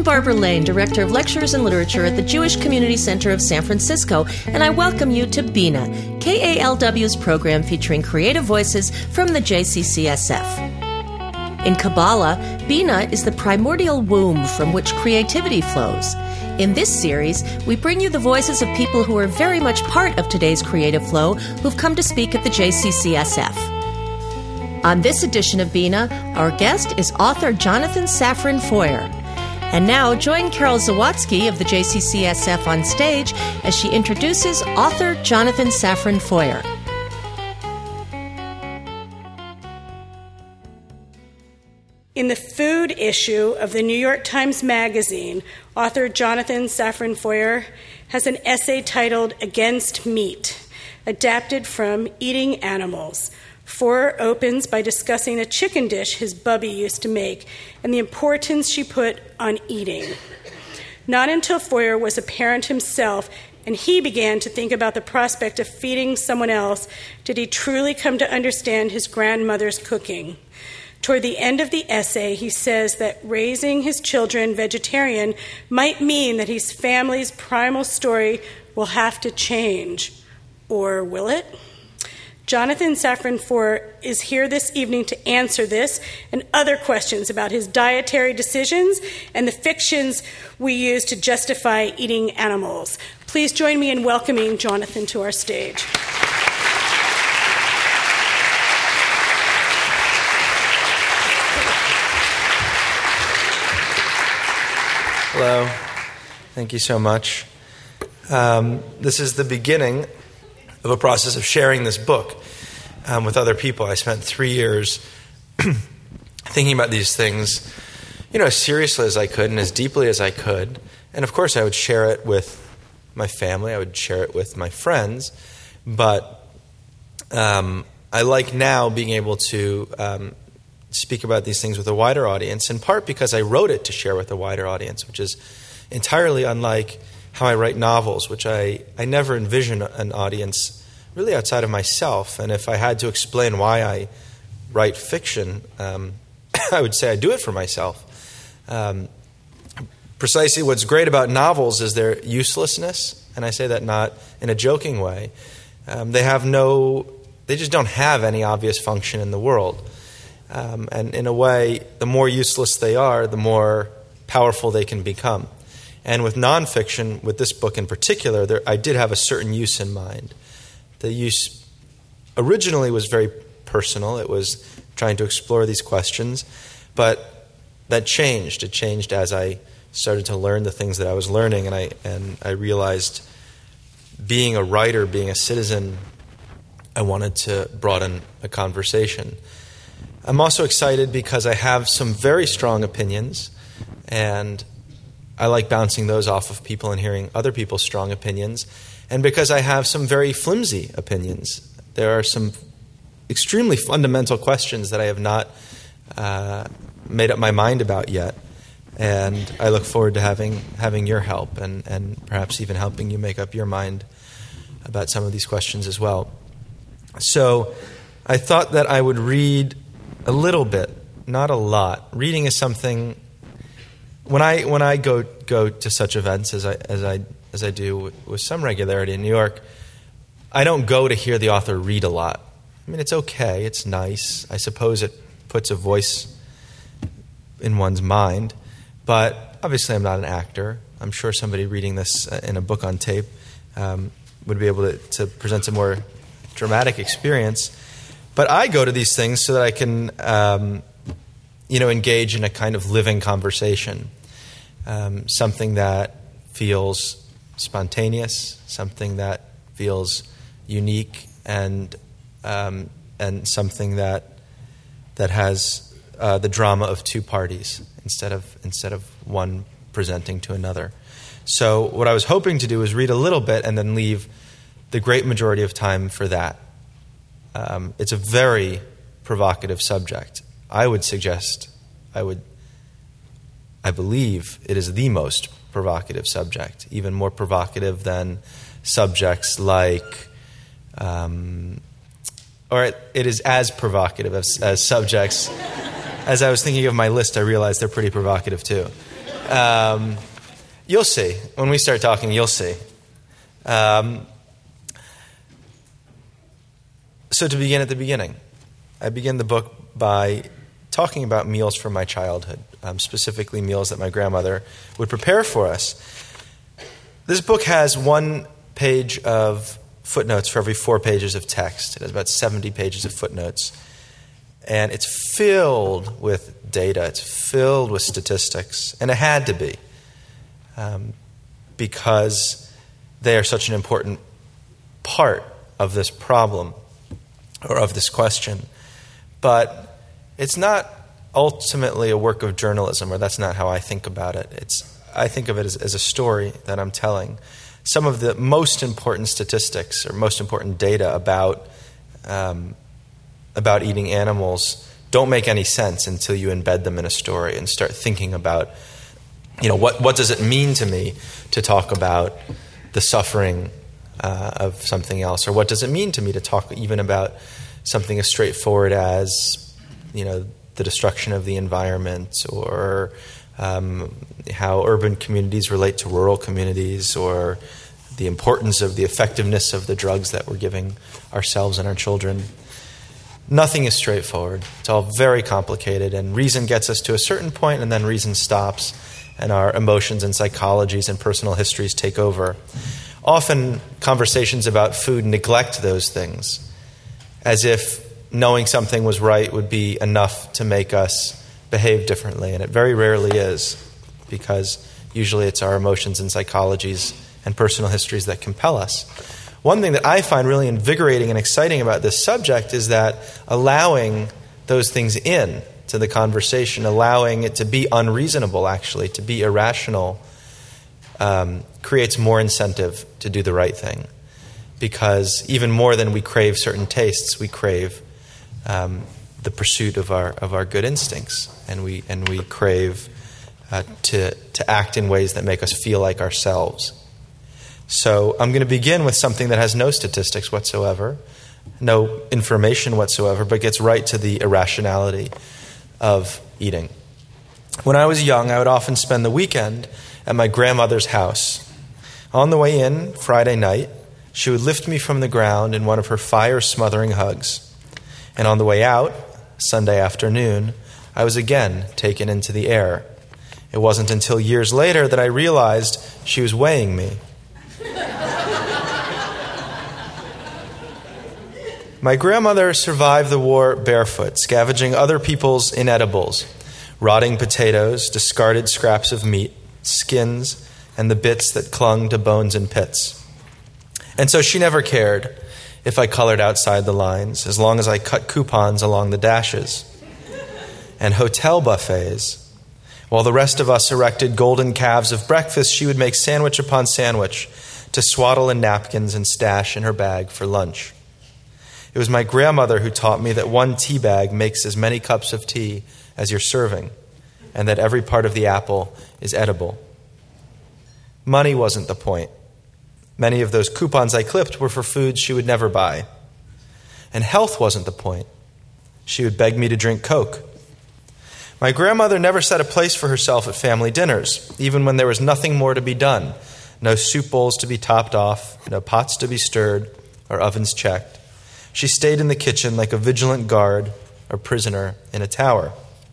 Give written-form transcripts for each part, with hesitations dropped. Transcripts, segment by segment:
Barbara Lane, Director of Lectures and Literature at the Jewish Community Center of San Francisco, and I welcome you to Bina, KALW's program featuring creative voices from the JCCSF. In Kabbalah, Bina is the primordial womb from which creativity flows. In this series, we bring you the voices of people who are very much part of today's creative flow who've come to speak at the JCCSF. On this edition of Bina, our guest is author Jonathan Safran Foer. And now, join Carol Zawadzki of the JCCSF on stage as she introduces author Jonathan Safran Foer. In the food issue of the New York Times Magazine, author Jonathan Safran Foer has an essay titled Against Meat, adapted from Eating Animals. Foer opens by discussing a chicken dish his bubby used to make and the importance she put on eating. Not until Foer was a parent himself and he began to think about the prospect of feeding someone else did he truly come to understand his grandmother's cooking. Toward the end of the essay, he says that raising his children vegetarian might mean that his family's primal story will have to change. Or will it? Jonathan Safran Foer is here this evening to answer this and other questions about his dietary decisions and the fictions we use to justify eating animals. Please join me in welcoming Jonathan to our stage. Hello. Thank you so much. This is the beginning of a process of sharing this book with other people. I spent 3 years thinking about these things, as seriously as I could and as deeply as I could. And of course, I would share it with my family. I would share it with my friends. But I like now being able to speak about these things with a wider audience, in part because I wrote it to share with a wider audience, which is entirely unlike how I write novels, which I never envision an audience really outside of myself. And if I had to explain why I write fiction, I would say I do it for myself. Precisely what's great about novels is their uselessness, and I say that not in a joking way. They just don't have any obvious function in the world. And in a way, the more useless they are, the more powerful they can become. And with nonfiction, with this book in particular, I did have a certain use in mind. The use originally was very personal. It was trying to explore these questions. But that changed. It changed as I started to learn the things that I was learning. And I realized being a writer, being a citizen, I wanted to broaden a conversation. I'm also excited because I have some very strong opinions, and I like bouncing those off of people and hearing other people's strong opinions, and because I have some very flimsy opinions. There are some extremely fundamental questions that I have not made up my mind about yet, and I look forward to having your help and perhaps even helping you make up your mind about some of these questions as well. So I thought that I would read a little bit, not a lot. Reading is something. When I go to such events as I do with some regularity in New York, I don't go to hear the author read a lot. I mean, it's okay, it's nice. I suppose it puts a voice in one's mind, but obviously I'm not an actor. I'm sure somebody reading this in a book on tape would be able to present a more dramatic experience. But I go to these things so that I can, engage in a kind of living conversation, something that feels spontaneous, something that feels unique, and something that has the drama of two parties instead of one presenting to another. So what I was hoping to do was read a little bit and then leave the great majority of time for that. It's a very provocative subject. I believe it is the most provocative subject, even more provocative than subjects like, it is as provocative as subjects. As I was thinking of my list, I realized they're pretty provocative too. You'll see. When we start talking, you'll see. So to begin at the beginning, I begin the book by talking about meals from my childhood, specifically meals that my grandmother would prepare for us. This book has 1 page of footnotes for every 4 pages of text. It has about 70 pages of footnotes. And it's filled with data. It's filled with statistics. And it had to be, because they are such an important part of this problem or of this question. But it's not ultimately a work of journalism, or that's not how I think about it. I think of it as a story that I'm telling. Some of the most important statistics or most important data about eating animals don't make any sense until you embed them in a story and start thinking about, what does it mean to me to talk about the suffering of something else, or what does it mean to me to talk even about something as straightforward as, the destruction of the environment, or how urban communities relate to rural communities, or the importance of the effectiveness of the drugs that we're giving ourselves and our children. Nothing is straightforward. It's all very complicated, and reason gets us to a certain point, and then reason stops, and our emotions and psychologies and personal histories take over. Often, conversations about food neglect those things, as if knowing something was right would be enough to make us behave differently, and it very rarely is, because usually it's our emotions and psychologies and personal histories that compel us. One thing that I find really invigorating and exciting about this subject is that allowing those things in to the conversation, allowing it to be unreasonable, actually, to be irrational, creates more incentive to do the right thing. Because even more than we crave certain tastes, we crave the pursuit of our good instincts, and we crave to act in ways that make us feel like ourselves. So I'm going to begin with something that has no statistics whatsoever, no information whatsoever, but gets right to the irrationality of eating. When I was young, I would often spend the weekend at my grandmother's house. On the way in, Friday night, she would lift me from the ground in one of her fire-smothering hugs. And on the way out, Sunday afternoon, I was again taken into the air. It wasn't until years later that I realized she was weighing me. My grandmother survived the war barefoot, scavenging other people's inedibles, rotting potatoes, discarded scraps of meat, skins, and the bits that clung to bones and pits. And so she never cared if I colored outside the lines, as long as I cut coupons along the dashes. And hotel buffets. While the rest of us erected golden calves of breakfast, she would make sandwich upon sandwich to swaddle in napkins and stash in her bag for lunch. It was my grandmother who taught me that one tea bag makes as many cups of tea as you're serving, and that every part of the apple is edible. Money wasn't the point. Many of those coupons I clipped were for foods she would never buy. And health wasn't the point. She would beg me to drink Coke. My grandmother never set a place for herself at family dinners, even when there was nothing more to be done. No soup bowls to be topped off, no pots to be stirred, or ovens checked. She stayed in the kitchen like a vigilant guard or prisoner in a tower.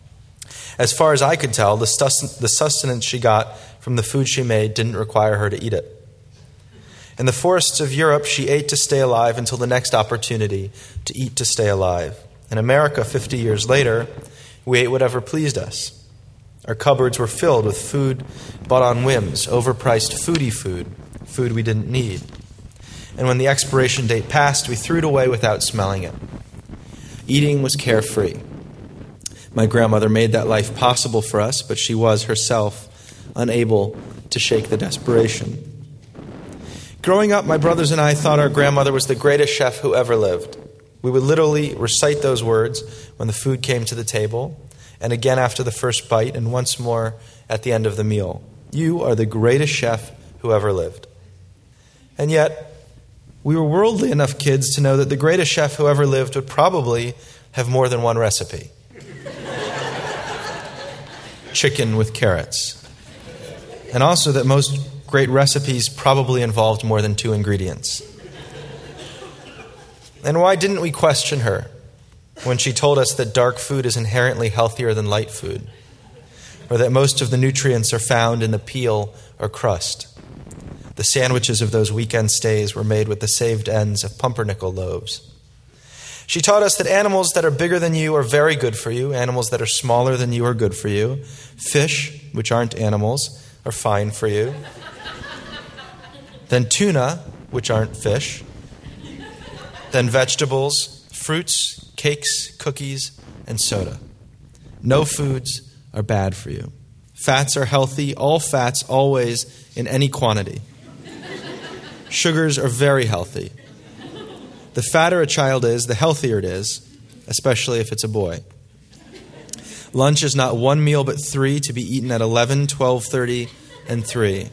As far as I could tell, the sustenance she got from the food she made didn't require her to eat it. In the forests of Europe, she ate to stay alive until the next opportunity to eat to stay alive. In America, 50 years later, we ate whatever pleased us. Our cupboards were filled with food bought on whims, overpriced foodie food we didn't need. And when the expiration date passed, we threw it away without smelling it. Eating was carefree. My grandmother made that life possible for us, but she was herself unable to shake the desperation. Growing up, my brothers and I thought our grandmother was the greatest chef who ever lived. We would literally recite those words when the food came to the table, and again after the first bite, and once more at the end of the meal. You are the greatest chef who ever lived. And yet, we were worldly enough kids to know that the greatest chef who ever lived would probably have more than one recipe. Chicken with carrots. and also that most great recipes probably involved more than 2 ingredients. And why didn't we question her when she told us that dark food is inherently healthier than light food, or that most of the nutrients are found in the peel or crust? The sandwiches of those weekend stays were made with the saved ends of pumpernickel loaves. She taught us that animals that are bigger than you are very good for you. Animals that are smaller than you are good for you. Fish, which aren't animals, are fine for you. Then tuna, which aren't fish. Then vegetables, fruits, cakes, cookies, and soda. No foods are bad for you. Fats are healthy, all fats, always, in any quantity. Sugars are very healthy. The fatter a child is, the healthier it is, especially if it's a boy. Lunch is not 1 meal but 3 to be eaten at 11, 12:30, and 3.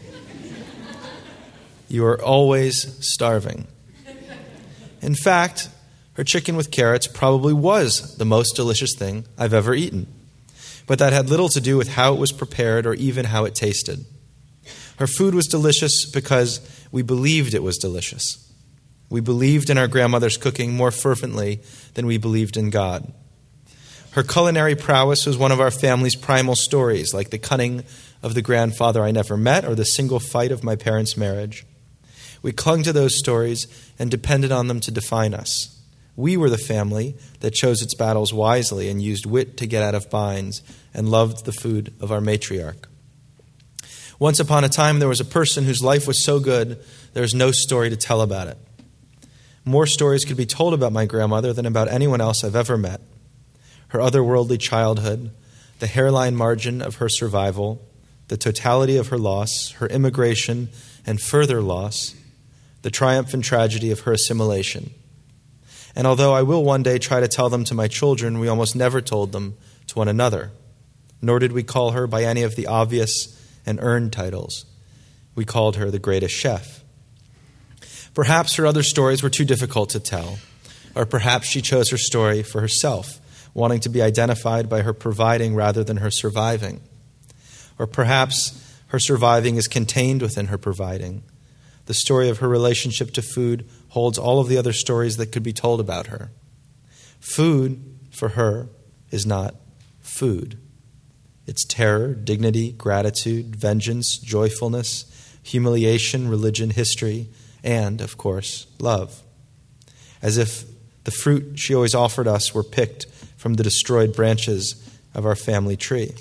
You are always starving. In fact, her chicken with carrots probably was the most delicious thing I've ever eaten. But that had little to do with how it was prepared or even how it tasted. Her food was delicious because we believed it was delicious. We believed in our grandmother's cooking more fervently than we believed in God. Her culinary prowess was one of our family's primal stories, like the cunning of the grandfather I never met or the single fight of my parents' marriage. We clung to those stories and depended on them to define us. We were the family that chose its battles wisely and used wit to get out of binds and loved the food of our matriarch. Once upon a time, there was a person whose life was so good, there was no story to tell about it. More stories could be told about my grandmother than about anyone else I've ever met. Her otherworldly childhood, the hairline margin of her survival, the totality of her loss, her immigration and further loss, the triumph and tragedy of her assimilation. And although I will one day try to tell them to my children, we almost never told them to one another, nor did we call her by any of the obvious and earned titles. We called her the greatest chef. Perhaps her other stories were too difficult to tell, or perhaps she chose her story for herself, wanting to be identified by her providing rather than her surviving. Or perhaps her surviving is contained within her providing. The story of her relationship to food holds all of the other stories that could be told about her. Food, for her, is not food. It's terror, dignity, gratitude, vengeance, joyfulness, humiliation, religion, history, and, of course, love. As if the fruit she always offered us were picked from the destroyed branches of our family tree.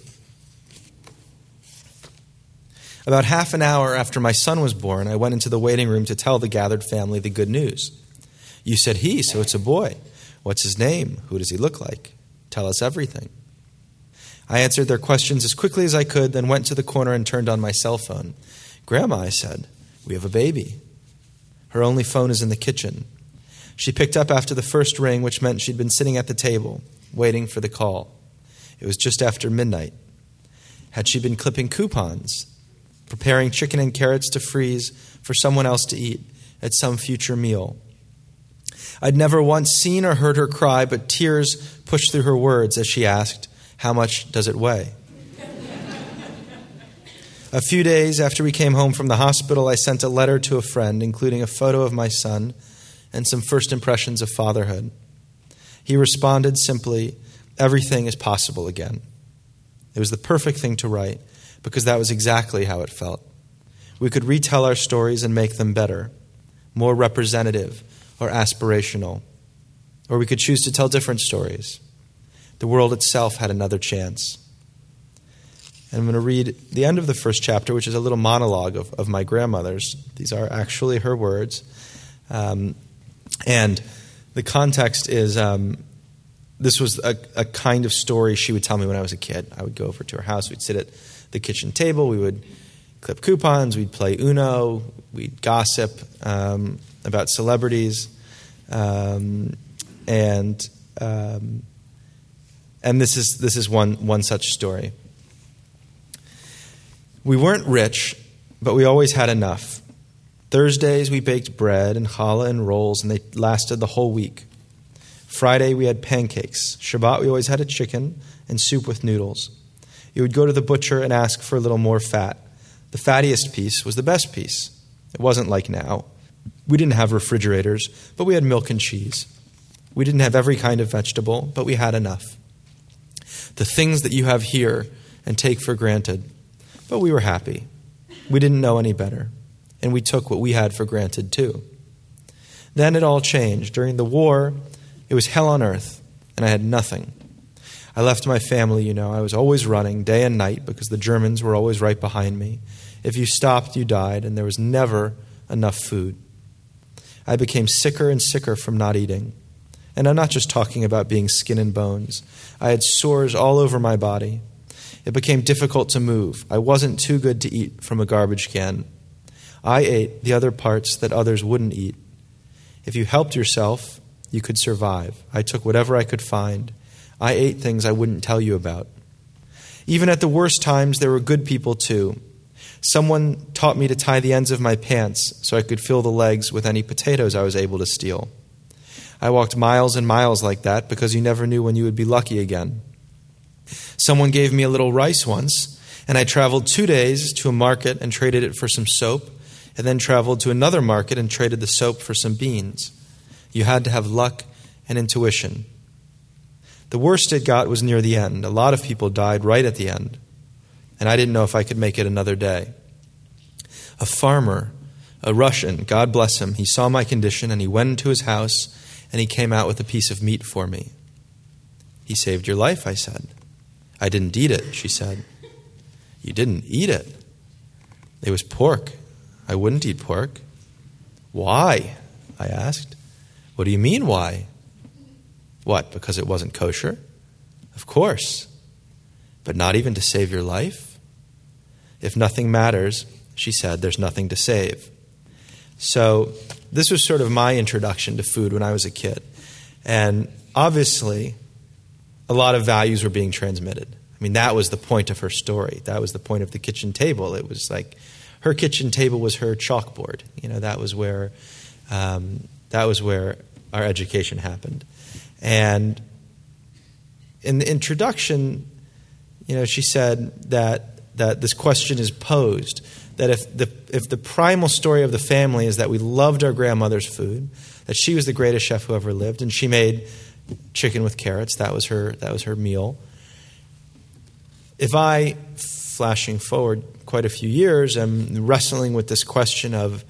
About half an hour after my son was born, I went into the waiting room to tell the gathered family the good news. You said he, so it's a boy. What's his name? Who does he look like? Tell us everything. I answered their questions as quickly as I could, then went to the corner and turned on my cell phone. Grandma, I said, we have a baby. Her only phone is in the kitchen. She picked up after the first ring, which meant she'd been sitting at the table, waiting for the call. It was just after midnight. Had she been clipping coupons, preparing chicken and carrots to freeze for someone else to eat at some future meal? I'd never once seen or heard her cry, but tears pushed through her words as she asked, how much does it weigh? A few days after we came home from the hospital, I sent a letter to a friend, including a photo of my son and some first impressions of fatherhood. He responded simply, everything is possible again. It was the perfect thing to write, because that was exactly how it felt. We could retell our stories and make them better, more representative or aspirational. Or we could choose to tell different stories. The world itself had another chance. And I'm going to read the end of the first chapter, which is a little monologue of my grandmother's. These are actually her words. And the context is, this was a kind of story she would tell me when I was a kid. I would go over to her house. We'd sit at the kitchen table. We would clip coupons. We'd play Uno. We'd gossip about celebrities. And this is one such story. We weren't rich, but we always had enough. Thursdays we baked bread and challah and rolls, and they lasted the whole week. Friday we had pancakes. Shabbat we always had a chicken and soup with noodles. You would go to the butcher and ask for a little more fat. The fattiest piece was the best piece. It wasn't like now. We didn't have refrigerators, but we had milk and cheese. We didn't have every kind of vegetable, but we had enough. The things that you have here and take for granted, but we were happy. We didn't know any better, and we took what we had for granted too. Then it all changed. During the war, it was hell on earth, and I had nothing. I left my family, I was always running day and night because the Germans were always right behind me. If you stopped, you died, and there was never enough food. I became sicker and sicker from not eating. And I'm not just talking about being skin and bones. I had sores all over my body. It became difficult to move. I wasn't too good to eat from a garbage can. I ate the other parts that others wouldn't eat. If you helped yourself, you could survive. I took whatever I could find. I ate things I wouldn't tell you about. Even at the worst times, there were good people too. Someone taught me to tie the ends of my pants so I could fill the legs with any potatoes I was able to steal. I walked miles and miles like that because you never knew when you would be lucky again. Someone gave me a little rice once, and I traveled 2 days to a market and traded it for some soap, and then traveled to another market and traded the soap for some beans. You had to have luck and intuition. The worst it got was near the end. A lot of people died right at the end, and I didn't know if I could make it another day. A farmer, a Russian, God bless him, he saw my condition and he went into his house and he came out with a piece of meat for me. He saved your life, I said. I didn't eat it, she said. You didn't eat it? It was pork. I wouldn't eat pork. Why? I asked. What do you mean, why? What, because it wasn't kosher? Of course. But not even to save your life? If nothing matters, she said, there's nothing to save. So this was sort of my introduction to food when I was a kid. And obviously, a lot of values were being transmitted. I mean, that was the point of her story. That was the point of the kitchen table. It was like her kitchen table was her chalkboard. That was where our education happened. And in the introduction, she said that this question is posed, that if the primal story of the family is that we loved our grandmother's food, that she was the greatest chef who ever lived, and she made chicken with carrots, that was her meal. If I, flashing forward quite a few years, am wrestling with this question of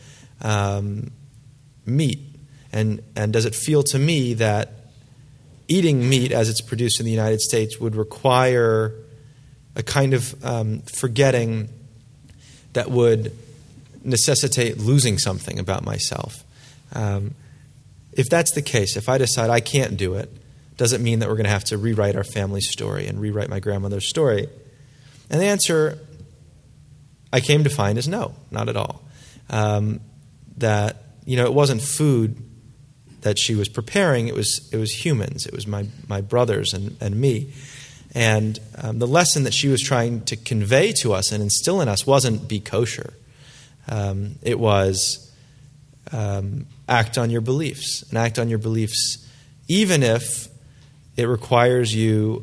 meat, and does it feel to me that eating meat as it's produced in the United States would require a kind of forgetting that would necessitate losing something about myself. If that's the case, if I decide I can't do it, does it mean that we're going to have to rewrite our family story and rewrite my grandmother's story? And the answer I came to find is no, not at all. That it wasn't food that she was preparing; it was humans. It was my brothers and me. And the lesson that she was trying to convey to us and instill in us wasn't be kosher. It was act on your beliefs. And act on your beliefs even if it requires you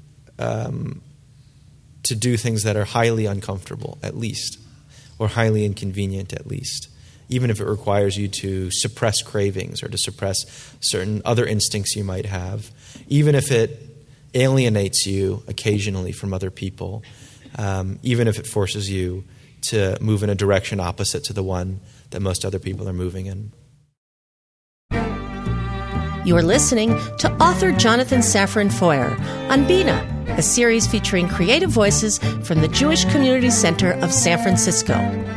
to do things that are highly uncomfortable, at least, or highly inconvenient, at least. Even if it requires you to suppress cravings or to suppress certain other instincts you might have. Even if it alienates you occasionally from other people, even if it forces you to move in a direction opposite to the one that most other people are moving in. You're listening to author Jonathan Safran Foer on Bina, a series featuring creative voices from the Jewish Community Center of San Francisco.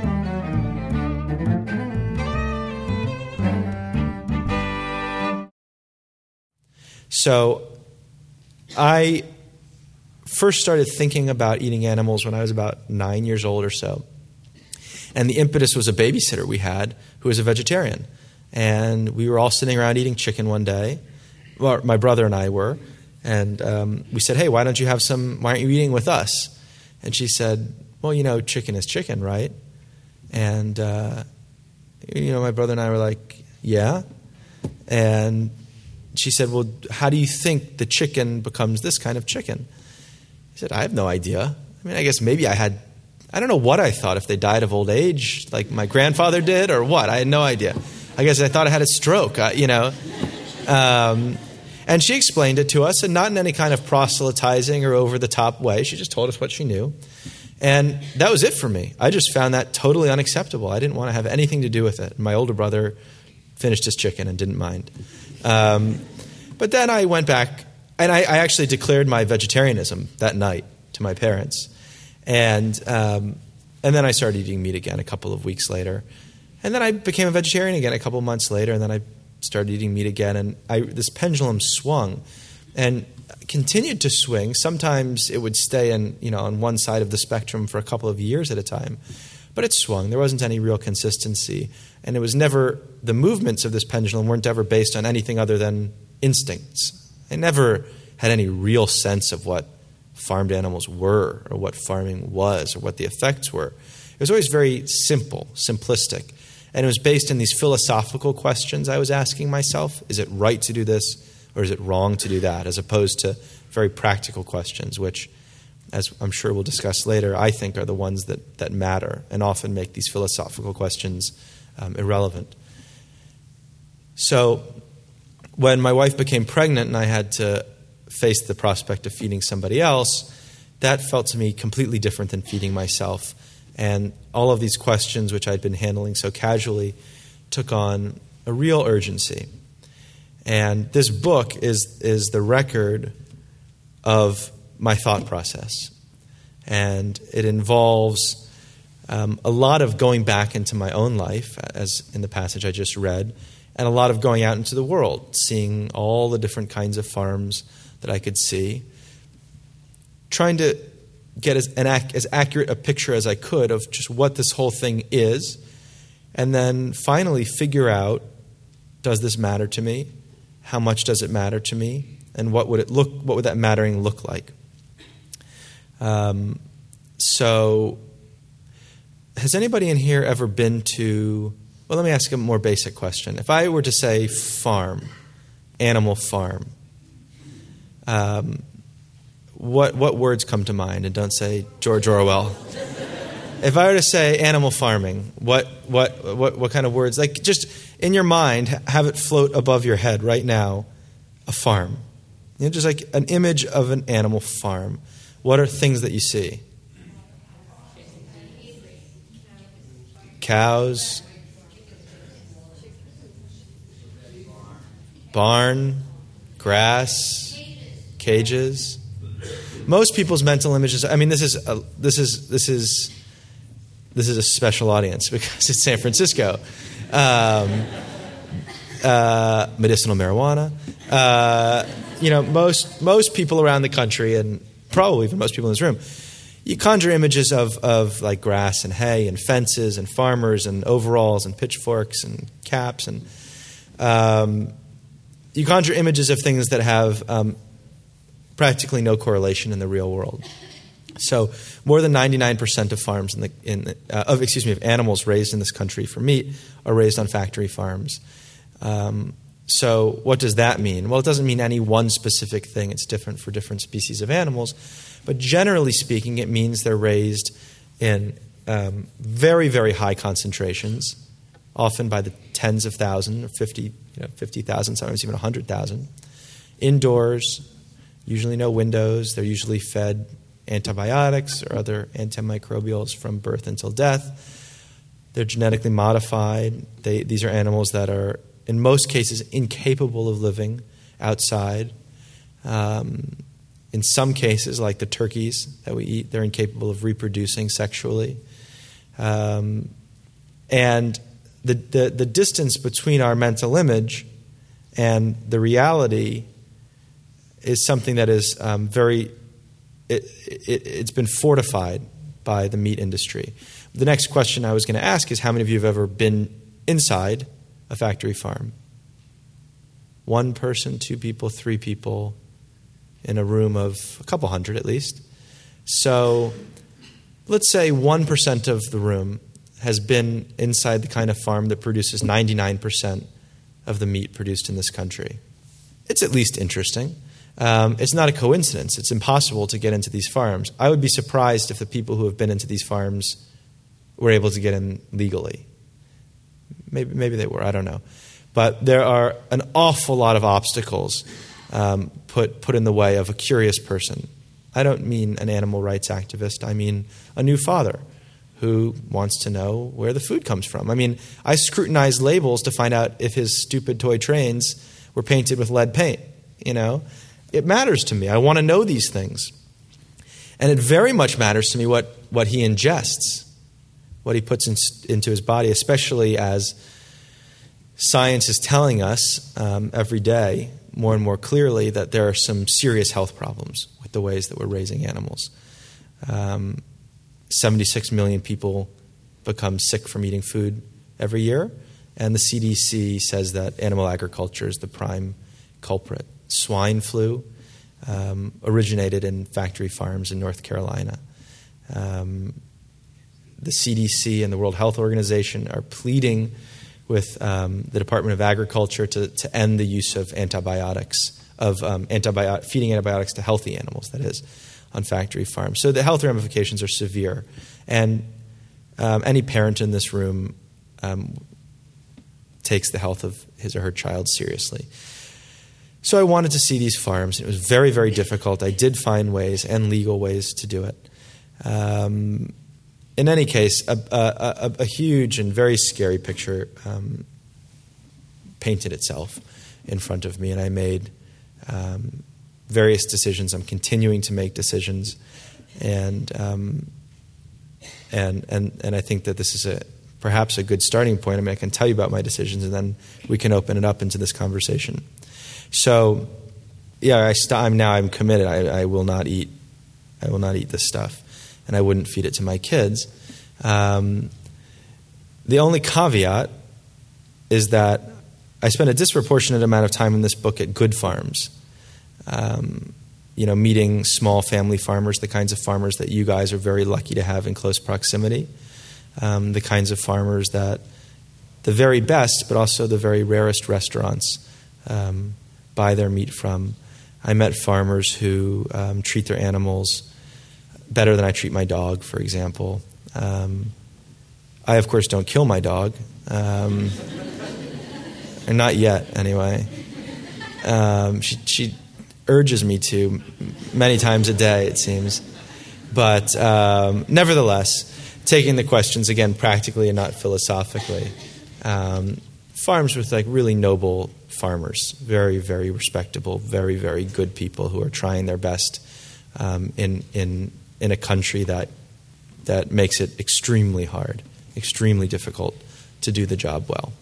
So I first started thinking about eating animals when I was about 9 years old or so. And the impetus was a babysitter we had who was a vegetarian. And we were all sitting around eating chicken one day. Well, my brother and I were. And we said, hey, why aren't you eating with us? And she said, well, chicken is chicken, right? And, my brother and I were like, yeah. And she said, well, how do you think the chicken becomes this kind of chicken? I said, I have no idea. I mean, I guess maybe I had I don't know what I thought, if they died of old age like my grandfather did or what. I had no idea. I guess I thought I had a stroke, And she explained it to us, and not in any kind of proselytizing or over-the-top way. She just told us what she knew. And that was it for me. I just found that totally unacceptable. I didn't want to have anything to do with it. My older brother finished his chicken and didn't mind. But then I went back, and I actually declared my vegetarianism that night to my parents. And then I started eating meat again a couple of weeks later. And then I became a vegetarian again a couple of months later, and then I started eating meat again. And this pendulum swung and continued to swing. Sometimes it would stay on one side of the spectrum for a couple of years at a time. But it swung. There wasn't any real consistency. And it was never, the movements of this pendulum weren't ever based on anything other than instincts. I never had any real sense of what farmed animals were or what farming was or what the effects were. It was always very simple, simplistic. And it was based on these philosophical questions I was asking myself. Is it right to do this or is it wrong to do that? As opposed to very practical questions, which, as I'm sure we'll discuss later, I think are the ones that matter and often make these philosophical questions irrelevant. So when my wife became pregnant and I had to face the prospect of feeding somebody else, that felt to me completely different than feeding myself. And all of these questions, which I'd been handling so casually, took on a real urgency. And this book is the record of my thought process. And it involves a lot of going back into my own life, as in the passage I just read, and a lot of going out into the world, seeing all the different kinds of farms that I could see, trying to get as accurate a picture as I could of just what this whole thing is, and then finally figure out, does this matter to me? How much does it matter to me? And what would that mattering look like? So has anybody in here ever been to, well, let me ask a more basic question. If I were to say farm, animal farm, what words come to mind? And don't say George Orwell. If I were to say animal farming, what kind of words? Like, just in your mind, have it float above your head right now, a farm. Just like an image of an animal farm. What are things that you see? Cows. Barn. Grass. Cages. Most people's mental images. I mean, this is a special audience because it's San Francisco. Medicinal marijuana. Most people around the country, and probably even most people in this room, you conjure images of like grass and hay and fences and farmers and overalls and pitchforks and caps, and you conjure images of things that have practically no correlation in the real world. So more than 99% of farms of animals raised in this country for meat are raised on factory farms. So what does that mean? Well, it doesn't mean any one specific thing. It's different for different species of animals. But generally speaking, it means they're raised in very, very high concentrations, often by the tens of thousands, or 50,000, sometimes even 100,000. Indoors, usually no windows. They're usually fed antibiotics or other antimicrobials from birth until death. They're genetically modified. These are animals that are, in most cases, incapable of living outside. In some cases, like the turkeys that we eat, they're incapable of reproducing sexually. And the distance between our mental image and the reality is something that is it's been fortified by the meat industry. The next question I was going to ask is, how many of you have ever been inside a factory farm? 1 person, 2 people, 3 people in a room of a couple hundred at least. So let's say 1% of the room has been inside the kind of farm that produces 99% of the meat produced in this country. It's at least interesting. It's not a coincidence. It's impossible to get into these farms. I would be surprised if the people who have been into these farms were able to get in legally. Maybe they were, I don't know. But there are an awful lot of obstacles put in the way of a curious person. I don't mean an animal rights activist. I mean a new father who wants to know where the food comes from. I mean, I scrutinize labels to find out if his stupid toy trains were painted with lead paint, you know? It matters to me. I want to know these things. And it very much matters to me what he ingests, what he puts into his body, especially as science is telling us every day more and more clearly that there are some serious health problems with the ways that we're raising animals. 76 million people become sick from eating food every year, and the CDC says that animal agriculture is the prime culprit. Swine flu originated in factory farms in North Carolina. The CDC and the World Health Organization are pleading with the Department of Agriculture to end the use of antibiotics, feeding antibiotics to healthy animals, that is, on factory farms. So the health ramifications are severe. And any parent in this room takes the health of his or her child seriously. So I wanted to see these farms, and it was very, very difficult. I did find ways and legal ways to do it. In any case, a huge and very scary picture painted itself in front of me, and I made various decisions. I'm continuing to make decisions, and I think that this is perhaps a good starting point. I mean, I can tell you about my decisions, and then we can open it up into this conversation. So, yeah, I'm committed. I will not eat this stuff, and I wouldn't feed it to my kids. The only caveat is that I spent a disproportionate amount of time in this book at good farms. Meeting small family farmers, the kinds of farmers that you guys are very lucky to have in close proximity, the kinds of farmers that the very best, but also the very rarest restaurants buy their meat from. I met farmers who treat their animals better than I treat my dog, for example. I, of course, don't kill my dog, or not yet, anyway. She urges me to many times a day, it seems. But nevertheless, taking the questions, again, practically and not philosophically, farms with really noble farmers, very, very respectable, very, very good people who are trying their best in a country that makes it extremely hard, extremely difficult to do the job well.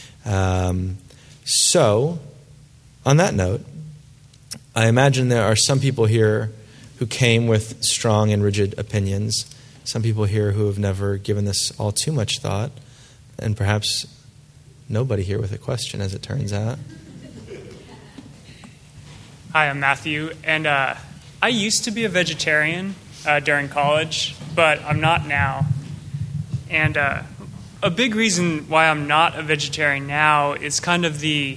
So, on that note, I imagine there are some people here who came with strong and rigid opinions, some people here who have never given this all too much thought, and perhaps nobody here with a question, as it turns out. Hi, I'm Matthew, and I used to be a vegetarian during college, but I'm not now. And a big reason why I'm not a vegetarian now is kind of the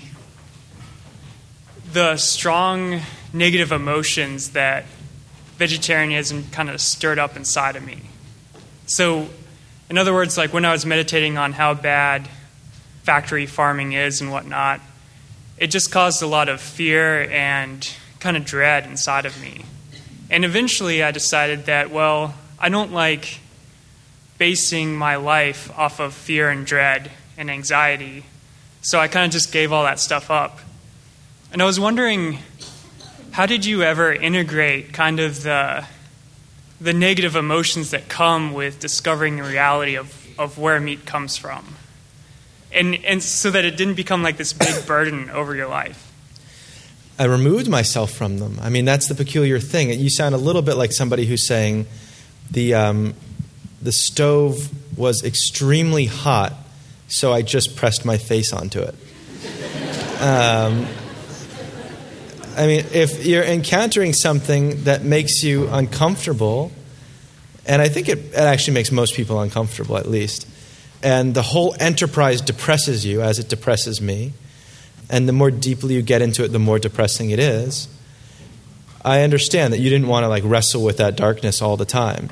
strong negative emotions that vegetarianism kind of stirred up inside of me. So, in other words, when I was meditating on how bad factory farming is and whatnot, it just caused a lot of fear and kind of dread inside of me. And eventually I decided that, I don't like basing my life off of fear and dread and anxiety. So I kind of just gave all that stuff up. And I was wondering, how did you ever integrate kind of the negative emotions that come with discovering the reality of where meat comes from? And so that it didn't become this big burden over your life. I removed myself from them. I mean, that's the peculiar thing. You sound a little bit like somebody who's saying the stove was extremely hot, so I just pressed my face onto it. I mean, if you're encountering something that makes you uncomfortable, and I think it actually makes most people uncomfortable, at least, and the whole enterprise depresses you, as it depresses me, and the more deeply you get into it, the more depressing it is, I understand that you didn't want to wrestle with that darkness all the time.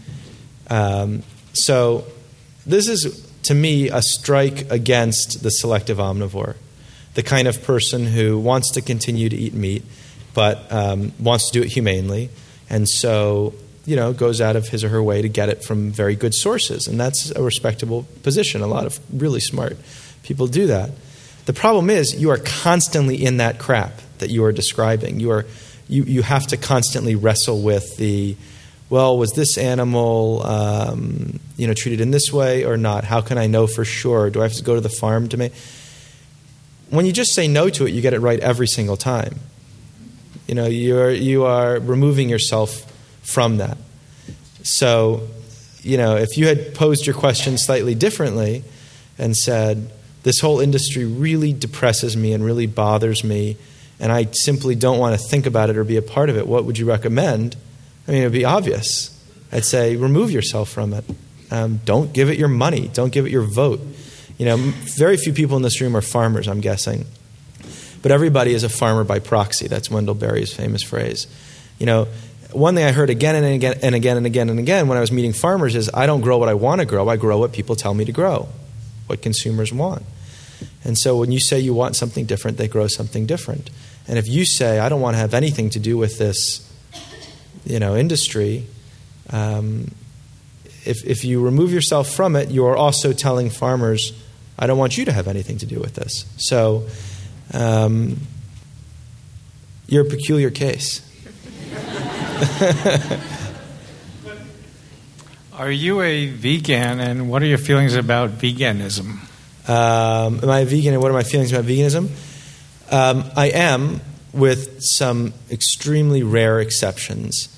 So this is, to me, a strike against the selective omnivore, the kind of person who wants to continue to eat meat, but wants to do it humanely, and so goes out of his or her way to get it from very good sources, and that's a respectable position. A lot of really smart people do that. The problem is you are constantly in that crap that you are describing. You have to constantly wrestle with was this animal treated in this way or not? How can I know for sure? Do I have to go to the farm to make? When you just say no to it, you get it right every single time. You are removing yourself from that. So, if you had posed your question slightly differently and said, this whole industry really depresses me and really bothers me, and I simply don't want to think about it or be a part of it, what would you recommend? I mean, it would be obvious. I'd say remove yourself from it. Don't give it your money. Don't give it your vote. Very few people in this room are farmers, I'm guessing. But everybody is a farmer by proxy. That's Wendell Berry's famous phrase. One thing I heard again and again and again and again and again when I was meeting farmers is, I don't grow what I want to grow. I grow what people tell me to grow, what consumers want. And so when you say you want something different, they grow something different. And if you say, I don't want to have anything to do with this, industry, if you remove yourself from it, you are also telling farmers, I don't want you to have anything to do with this. So you're a peculiar case. Are you a vegan, and what are your feelings about veganism? Am I a vegan, and what are my feelings about veganism? I am, with some extremely rare exceptions.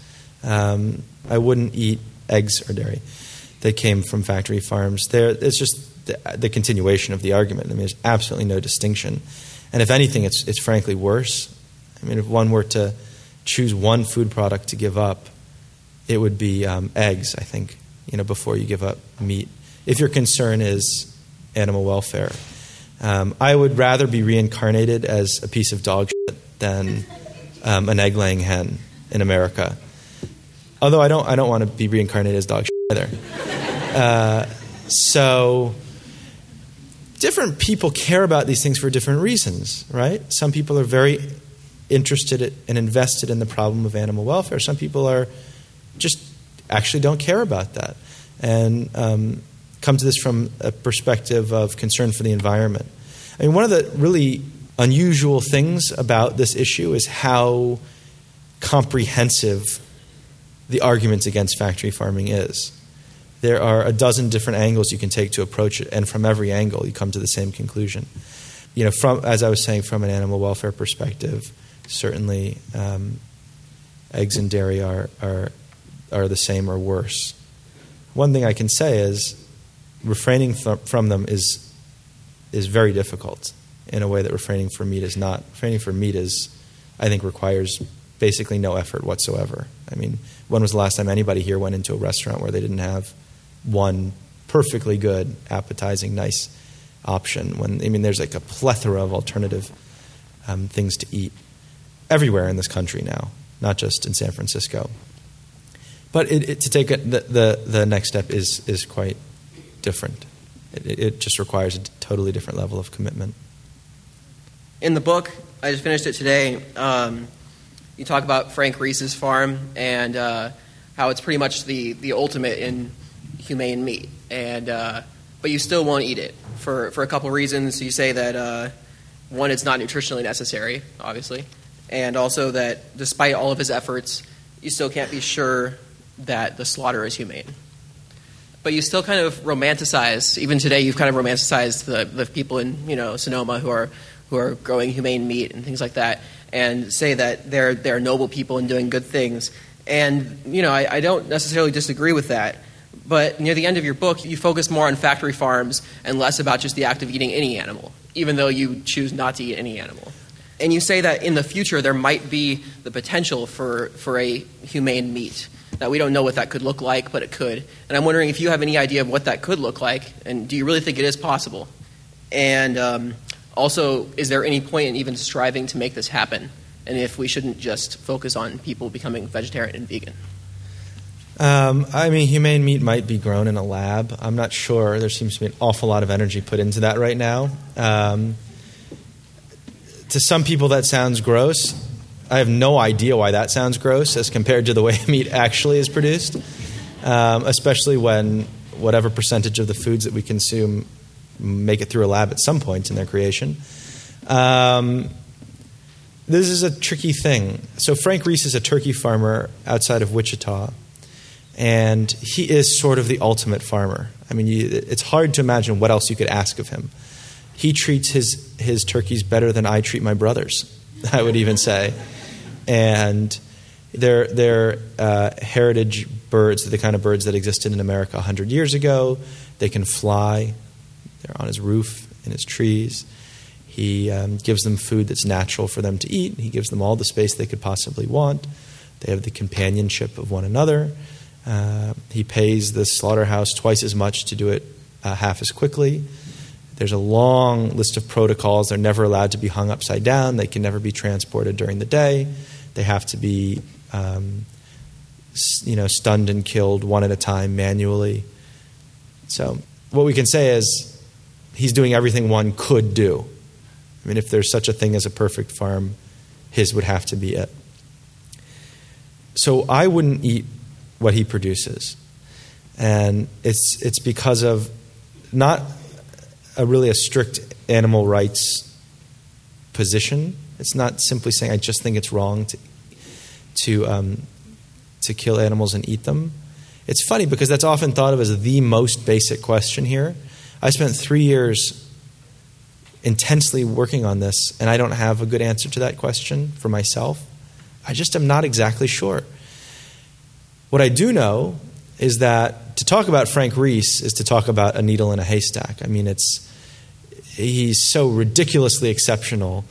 I wouldn't eat eggs or dairy that came from factory farms. It's just the continuation of the argument. I mean, there's absolutely no distinction. And if anything, it's frankly worse. I mean, if one were to choose one food product to give up, it would be eggs, I think, before you give up meat. If your concern is animal welfare. I would rather be reincarnated as a piece of dog shit than an egg-laying hen in America. Although I don't want to be reincarnated as dog shit either. So different people care about these things for different reasons, right? Some people are very interested and invested in the problem of animal welfare. Some people are just actually don't care about that and come to this from a perspective of concern for the environment. I mean, one of the really unusual things about this issue is how comprehensive the arguments against factory farming is. There are a dozen different angles you can take to approach it, and from every angle you come to the same conclusion. From, as I was saying, from an animal welfare perspective, certainly eggs and dairy are the same or worse. One thing I can say is refraining from them is very difficult in a way that refraining from meat is not. Refraining from meat I think, requires basically no effort whatsoever. I mean, when was the last time anybody here went into a restaurant where they didn't have one perfectly good, appetizing, nice option? There's like a plethora of alternative things to eat everywhere in this country now, not just in San Francisco. But to take the next step is quite different. It just requires a totally different level of commitment. In the book, I just finished it today, you talk about Frank Reese's farm and how it's pretty much the ultimate in humane meat, but you still won't eat it for a couple of reasons. You say that, one, it's not nutritionally necessary, obviously, and also that despite all of his efforts, you still can't be sure that the slaughter is humane. But you still kind of romanticize, even today you've kind of romanticized the people in Sonoma who are growing humane meat and things like that, and say that they're noble people and doing good things. And I don't necessarily disagree with that. But near the end of your book, you focus more on factory farms and less about just the act of eating any animal, even though you choose not to eat any animal. And you say that in the future there might be the potential for a humane meat. That we don't know what that could look like, but it could. And I'm wondering if you have any idea of what that could look like, and do you really think it is possible? And also, is there any point in even striving to make this happen? and if we shouldn't just focus on people becoming vegetarian and vegan. Humane meat might be grown in a lab. I'm not sure. There seems to be an awful lot of energy put into that right now. To some people, that sounds gross. I have no idea why that sounds gross as compared to the way meat actually is produced, especially when whatever percentage of the foods that we consume make it through a lab at some point in their creation. This is a tricky thing. So Frank Reese is a turkey farmer outside of Wichita, and he is sort of the ultimate farmer. I mean, it's hard to imagine what else you could ask of him. He treats his turkeys better than I treat my brothers, I would even say. And they're heritage birds, the kind of birds that existed in America 100 years ago. They can fly. They're on his roof, in his trees. He gives them food that's natural for them to eat. He gives them all the space they could possibly want. They have the companionship of one another. He pays the slaughterhouse twice as much to do it half as quickly. There's a long list of protocols. They're never allowed to be hung upside down. They can never be transported during the day. They have to be stunned and killed one at a time manually. So what we can say is he's doing everything one could do. I mean, if there's such a thing as a perfect farm, his would have to be it. So I wouldn't eat what he produces. And it's because of not really a strict animal rights position. It's not simply saying I just think it's wrong to kill animals and eat them. It's funny because that's often thought of as the most basic question here. I spent 3 years intensely working on this, and I don't have a good answer to that question for myself. I just am not exactly sure. What I do know is that to talk about Frank Reese is to talk about a needle in a haystack. I mean, he's so ridiculously exceptional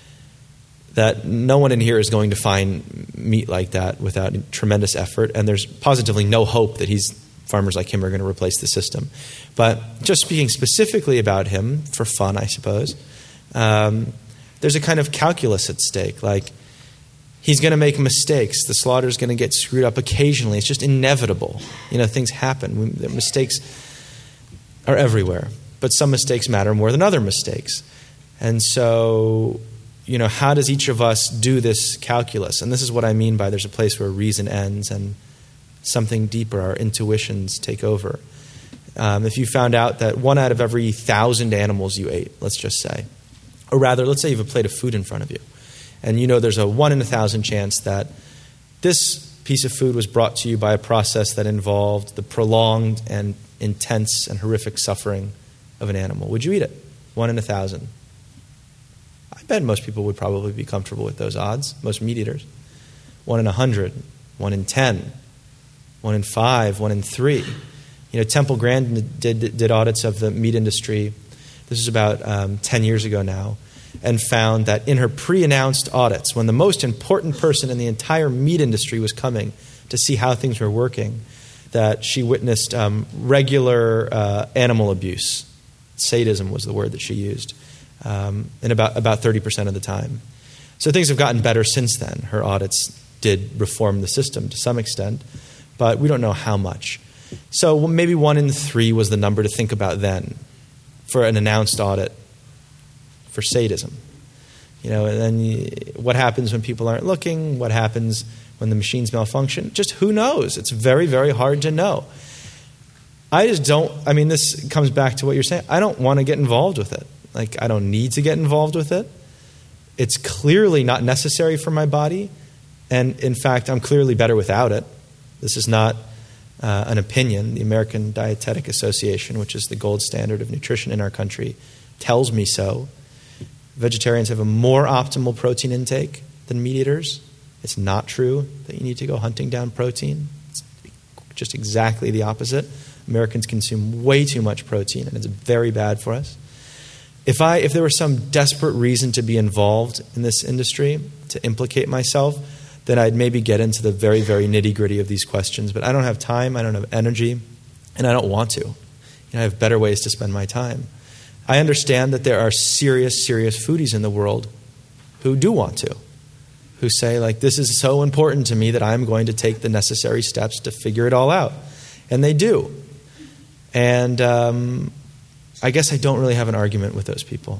that no one in here is going to find meat like that without tremendous effort, and there's positively no hope that farmers like him are going to replace the system. But just speaking specifically about him, for fun, I suppose, there's a kind of calculus at stake. Like, he's going to make mistakes. The slaughter's going to get screwed up occasionally. It's just inevitable. Things happen. Mistakes are everywhere. But some mistakes matter more than other mistakes. And so, how does each of us do this calculus? And this is what I mean by there's a place where reason ends and something deeper, our intuitions take over. If you found out that 1 out of every 1,000 animals you ate, let's just say, or rather, let's say you have a plate of food in front of you, and there's a 1 in 1,000 chance that this piece of food was brought to you by a process that involved the prolonged and intense and horrific suffering of an animal. Would you eat it? 1 in 1,000. I bet most people would probably be comfortable with those odds, most meat eaters. 1 in 100, 1 in 10, 1 in 5, 1 in 3. Temple Grandin did audits of the meat industry. This is about 10 years ago now, and found that in her pre-announced audits, when the most important person in the entire meat industry was coming to see how things were working, that she witnessed regular animal abuse. Sadism was the word that she used, in about 30% of the time. So things have gotten better since then. Her audits did reform the system to some extent, but we don't know how much. So maybe 1 in 3 was the number to think about then for an announced audit for sadism. And then what happens when people aren't looking? What happens when the machines malfunction? Just who knows? It's very, very hard to know. This comes back to what you're saying. I don't want to get involved with it. Like, I don't need to get involved with it. It's clearly not necessary for my body. And in fact, I'm clearly better without it. This is not an opinion. The American Dietetic Association, which is the gold standard of nutrition in our country, tells me so. Vegetarians have a more optimal protein intake than meat eaters. It's not true that you need to go hunting down protein. It's just exactly the opposite. Americans consume way too much protein, and it's very bad for us. If there was some desperate reason to be involved in this industry, to implicate myself, then I'd maybe get into the very, very nitty-gritty of these questions. But I don't have time, I don't have energy, and I don't want to. I have better ways to spend my time. I understand that there are serious, serious foodies in the world who do want to. who say, like, this is so important to me that I'm going to take the necessary steps to figure it all out. And they do. And I guess I don't really have an argument with those people.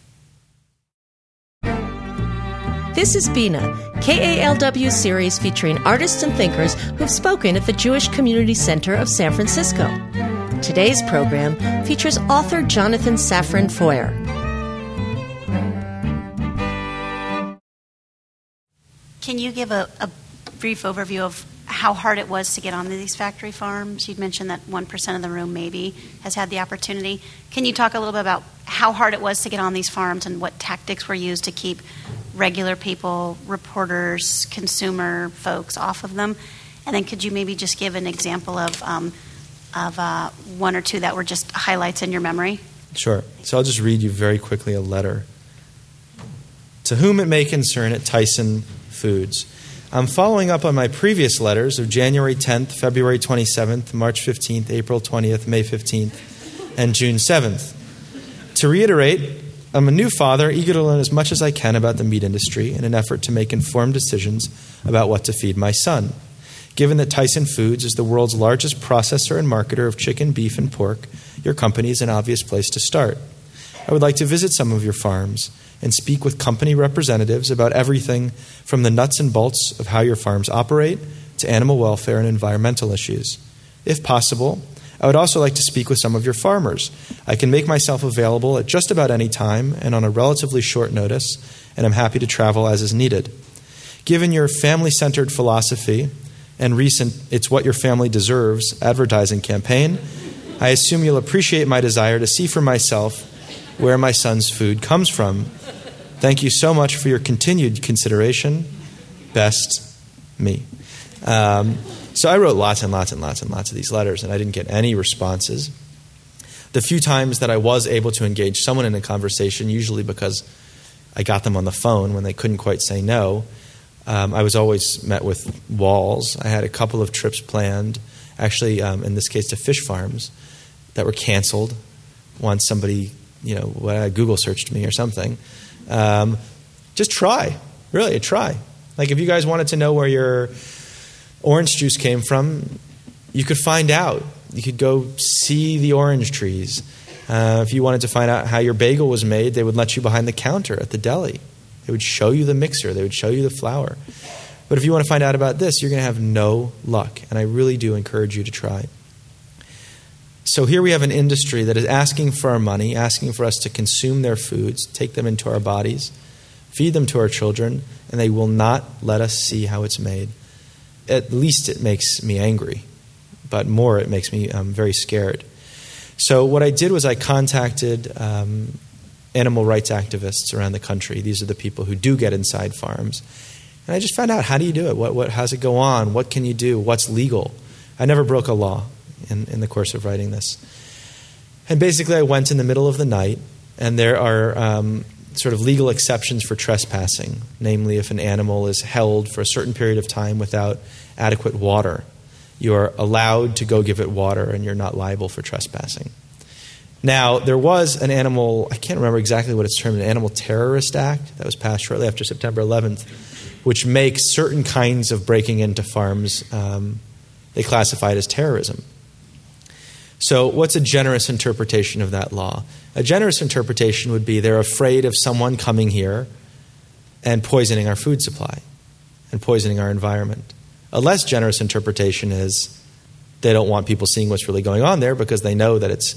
This is Bina, KALW series featuring artists and thinkers who've spoken at the Jewish Community Center of San Francisco. Today's program features author Jonathan Safran Foer. Can you give a brief overview of how hard it was to get on these factory farms? You'd mentioned that 1% of the room maybe has had the opportunity. Can you talk a little bit about how hard it was to get on these farms and what tactics were used to keep regular people, reporters, consumer folks off of them? And then could you maybe just give an example of one or two that were just highlights in your memory? Sure. So I'll just read you very quickly a letter. To whom it may concern at Tyson Foods. I'm following up on my previous letters of January 10th, February 27th, March 15th, April 20th, May 15th, and June 7th. To reiterate, I'm a new father, eager to learn as much as I can about the meat industry in an effort to make informed decisions about what to feed my son. Given that Tyson Foods is the world's largest processor and marketer of chicken, beef, and pork, your company is an obvious place to start. I would like to visit some of your farms and speak with company representatives about everything from the nuts and bolts of how your farms operate to animal welfare and environmental issues. If possible, I would also like to speak with some of your farmers. I can make myself available at just about any time and on a relatively short notice, and I'm happy to travel as is needed. Given your family-centered philosophy and recent "It's What Your Family Deserves" advertising campaign, I assume you'll appreciate my desire to see for myself where my son's food comes from. Thank you so much for your continued consideration. Best, me. So I wrote lots and lots and lots and lots of these letters, and I didn't get any responses. The few times that I was able to engage someone in a conversation, usually because I got them on the phone when they couldn't quite say no, I was always met with walls. I had a couple of trips planned, actually, in this case, to fish farms that were canceled once somebody, Google searched me or something. Just try. Really, try. Like, if you guys wanted to know where your orange juice came from, you could find out. You could go see the orange trees. If you wanted to find out how your bagel was made, they would let you behind the counter at the deli. They would show you the mixer. They would show you the flour. But if you want to find out about this, you're going to have no luck. And I really do encourage you to try. So here we have an industry that is asking for our money, asking for us to consume their foods, take them into our bodies, feed them to our children, and they will not let us see how it's made. At least it makes me angry, but more it makes me very scared. So what I did was I contacted animal rights activists around the country. These are the people who do get inside farms. And I just found out, how do you do it? How's it go on? What can you do? What's legal? I never broke a law in the course of writing this. And basically I went in the middle of the night, and there are sort of legal exceptions for trespassing, namely if an animal is held for a certain period of time without adequate water. You are allowed to go give it water, and you're not liable for trespassing. Now, there was an animal, I can't remember exactly what it's termed, an Animal Terrorist Act that was passed shortly after September 11th, which makes certain kinds of breaking into farms, they classify it as terrorism. So what's a generous interpretation of that law? A generous interpretation would be they're afraid of someone coming here and poisoning our food supply and poisoning our environment. A less generous interpretation is they don't want people seeing what's really going on there because they know that it's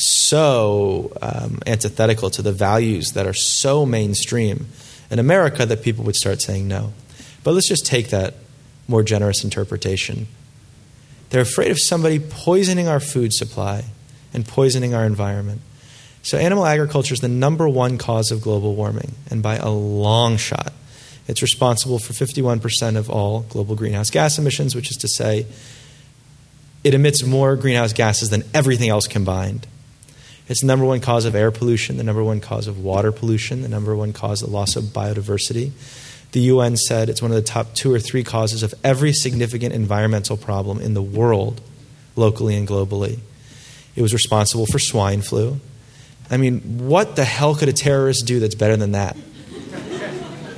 so antithetical to the values that are so mainstream in America that people would start saying no. But let's just take that more generous interpretation. They're afraid of somebody poisoning our food supply and poisoning our environment. So animal agriculture is the number one cause of global warming, and by a long shot. It's responsible for 51% of all global greenhouse gas emissions, which is to say it emits more greenhouse gases than everything else combined. It's the number one cause of air pollution, the number one cause of water pollution, the number one cause of loss of biodiversity. The UN said it's one of the top 2 or 3 causes of every significant environmental problem in the world, locally and globally. It was responsible for swine flu. I mean, what the hell could a terrorist do that's better than that?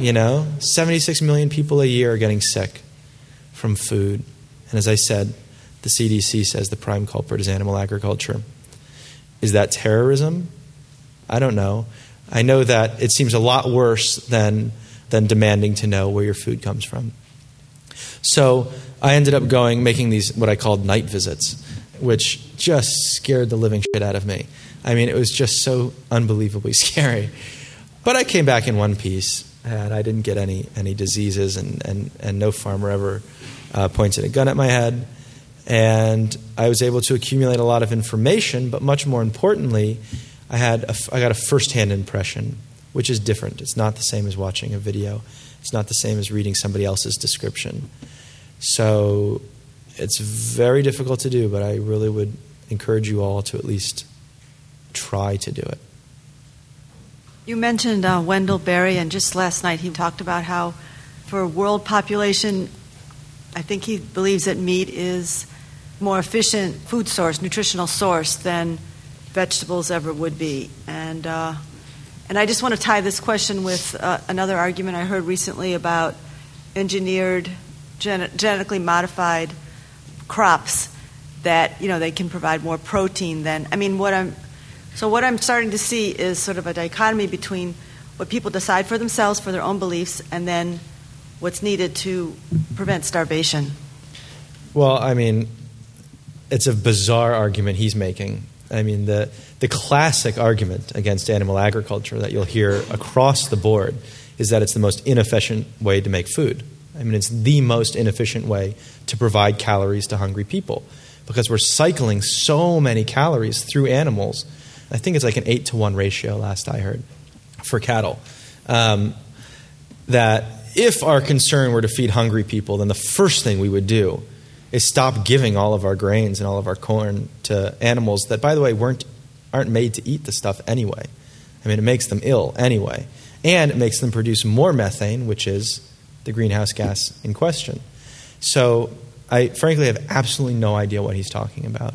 76 million people a year are getting sick from food. And as I said, the CDC says the prime culprit is animal agriculture. Is that terrorism? I don't know. I know that it seems a lot worse than demanding to know where your food comes from. So I ended up making these what I called night visits, which just scared the living shit out of me. I mean, it was just so unbelievably scary. But I came back in one piece, and I didn't get any diseases, and no farmer ever pointed a gun at my head. And I was able to accumulate a lot of information, but much more importantly, I got a first-hand impression, which is different. It's not the same as watching a video. It's not the same as reading somebody else's description. So it's very difficult to do, but I really would encourage you all to at least try to do it. You mentioned Wendell Berry, and just last night he talked about how for world population, I think he believes that meat is more efficient food source, nutritional source than vegetables ever would be. And I just want to tie this question with another argument I heard recently about engineered, genetically modified crops that, they can provide more protein than, what I'm starting to see is sort of a dichotomy between what people decide for themselves, for their own beliefs, and then what's needed to prevent starvation. Well, it's a bizarre argument he's making. The classic argument against animal agriculture that you'll hear across the board is that it's the most inefficient way to make food. It's the most inefficient way to provide calories to hungry people because we're cycling so many calories through animals. I think it's like an 8-to-1 ratio last I heard for cattle. That if our concern were to feed hungry people, then the first thing we would do is stop giving all of our grains and all of our corn to animals that, by the way, aren't made to eat the stuff anyway. It makes them ill anyway. And it makes them produce more methane, which is the greenhouse gas in question. So I frankly have absolutely no idea what he's talking about.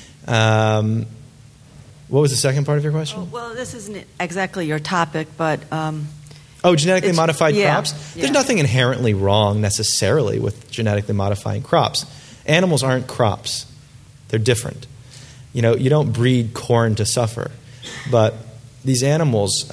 What was the second part of your question? Well, this isn't exactly your topic, but... genetically modified crops? Yeah. There's nothing inherently wrong necessarily with genetically modifying crops. Animals aren't crops. They're different. You don't breed corn to suffer. But these animals,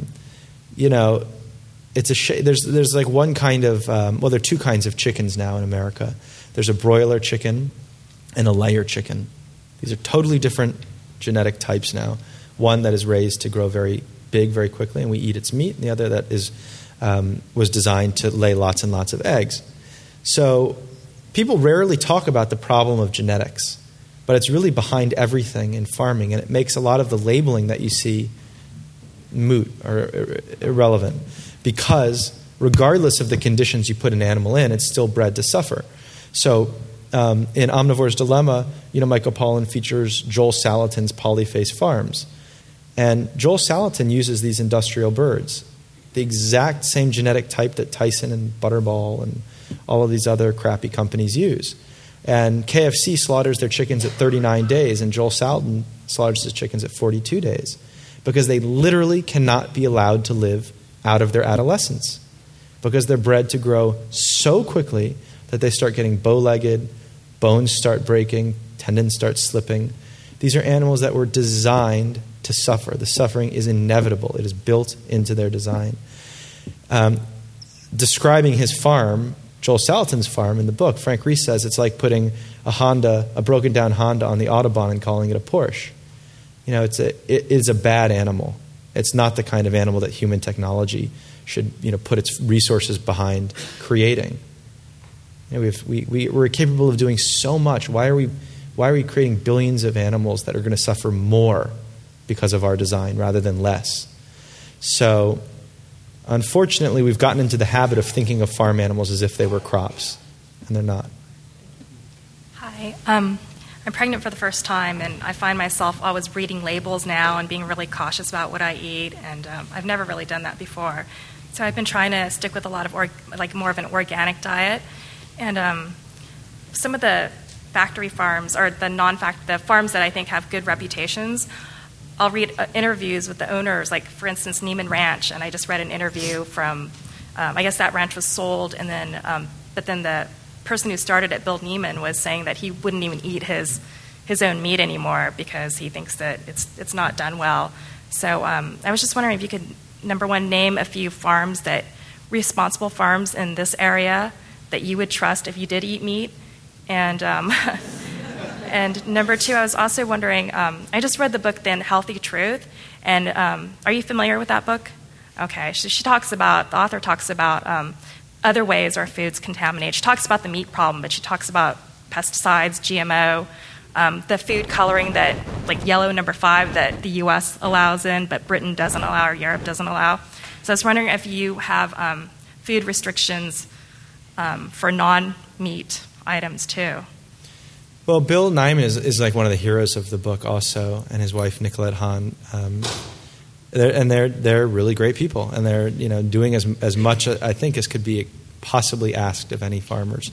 it's a there's like one kind of, there are two kinds of chickens now in America. There's a broiler chicken and a layer chicken. These are totally different genetic types now. One that is raised to grow very big very quickly and we eat its meat, and the other that was designed to lay lots and lots of eggs. So people rarely talk about the problem of genetics, but it's really behind everything in farming, and it makes a lot of the labeling that you see moot or irrelevant because regardless of the conditions you put an animal in, it's still bred to suffer. So in Omnivore's Dilemma, Michael Pollan features Joel Salatin's Polyface Farms. And Joel Salatin uses these industrial birds, the exact same genetic type that Tyson and Butterball and all of these other crappy companies use. And KFC slaughters their chickens at 39 days, and Joel Salatin slaughters his chickens at 42 days because they literally cannot be allowed to live out of their adolescence because they're bred to grow so quickly that they start getting bow-legged, bones start breaking, tendons start slipping. These are animals that were designed to suffer. The suffering is inevitable. It is built into their design. Describing his farm, Joel Salatin's farm in the book, Frank Reese says it's like putting a broken down Honda on the Autobahn and calling it a Porsche. It is a bad animal. It's not the kind of animal that human technology should put its resources behind creating. We're capable of doing so much. Why are we creating billions of animals that are going to suffer more because of our design rather than less? So, unfortunately, we've gotten into the habit of thinking of farm animals as if they were crops, and they're not. Hi. I'm pregnant for the first time, and I find myself always reading labels now and being really cautious about what I eat, and I've never really done that before. So I've been trying to stick with a lot of more of an organic diet, and some of the factory farms, or the farms that I think have good reputations, I'll read interviews with the owners, like, for instance, Neiman Ranch, and I just read an interview from I guess that ranch was sold, and then but then the person who started it, Bill Neiman, was saying that he wouldn't even eat his own meat anymore because he thinks that it's not done well. So I was just wondering if you could, number one, name a few farms responsible farms in this area that you would trust if you did eat meat. And and number two, I was also wondering, I just read the book, Then Healthy Truth, and are you familiar with that book? Okay, the author talks about other ways our food's contaminated. She talks about the meat problem, but she talks about pesticides, GMO, the food coloring that, like yellow number 5, that the U.S. allows in, but Britain doesn't allow or Europe doesn't allow. So I was wondering if you have food restrictions for non-meat items too. Well, Bill Neiman is like one of the heroes of the book also, and his wife Nicolette Hahn. They're really great people, and they're doing as much I think as could be possibly asked of any farmers.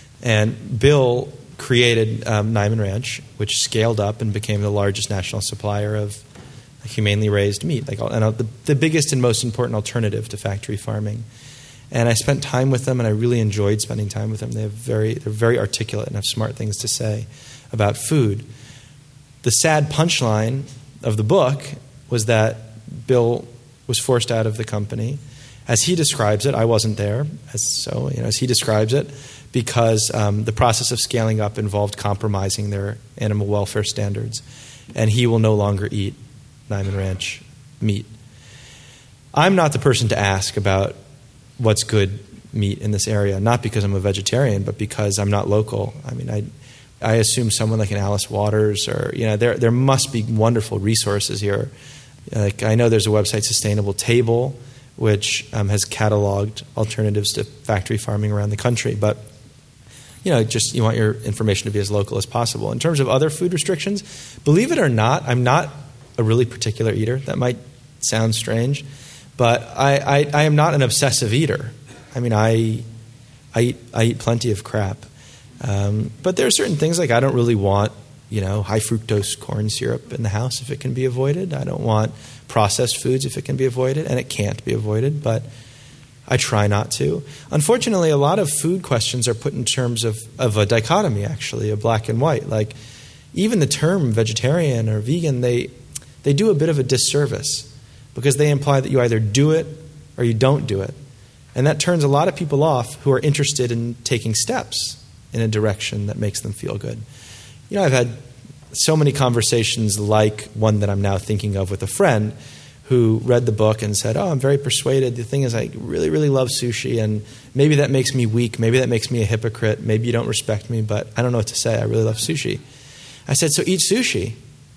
And Bill created Neiman Ranch, which scaled up and became the largest national supplier of humanely raised meat, the biggest and most important alternative to factory farming. And I spent time with them, and I really enjoyed spending time with them. They're very articulate and have smart things to say about food. The sad punchline of the book was that Bill was forced out of the company. As he describes it, I wasn't there, as he describes it, because the process of scaling up involved compromising their animal welfare standards, and he will no longer eat Neiman Ranch meat. I'm not the person to ask about what's good meat in this area, not because I'm a vegetarian, but because I'm not local. I mean, I assume someone like an Alice Waters or, there must be wonderful resources here. Like I know there's a website, Sustainable Table, which has cataloged alternatives to factory farming around the country. But, you want your information to be as local as possible. In terms of other food restrictions, believe it or not, I'm not a really particular eater. That might sound strange, but I am not an obsessive eater. I mean, I eat plenty of crap. But there are certain things like I don't really want, high fructose corn syrup in the house if it can be avoided. I don't want processed foods if it can be avoided, and it can't be avoided, but I try not to. Unfortunately, a lot of food questions are put in terms of a dichotomy, actually, of black and white. Like even the term vegetarian or vegan, they do a bit of a disservice because they imply that you either do it or you don't do it. And that turns a lot of people off who are interested in taking steps in a direction that makes them feel good. I've had so many conversations like one that I'm now thinking of with a friend who read the book and said, I'm very persuaded. The thing is, I really, really love sushi, and maybe that makes me weak. Maybe that makes me a hypocrite. Maybe you don't respect me, but I don't know what to say. I really love sushi. I said, so eat sushi,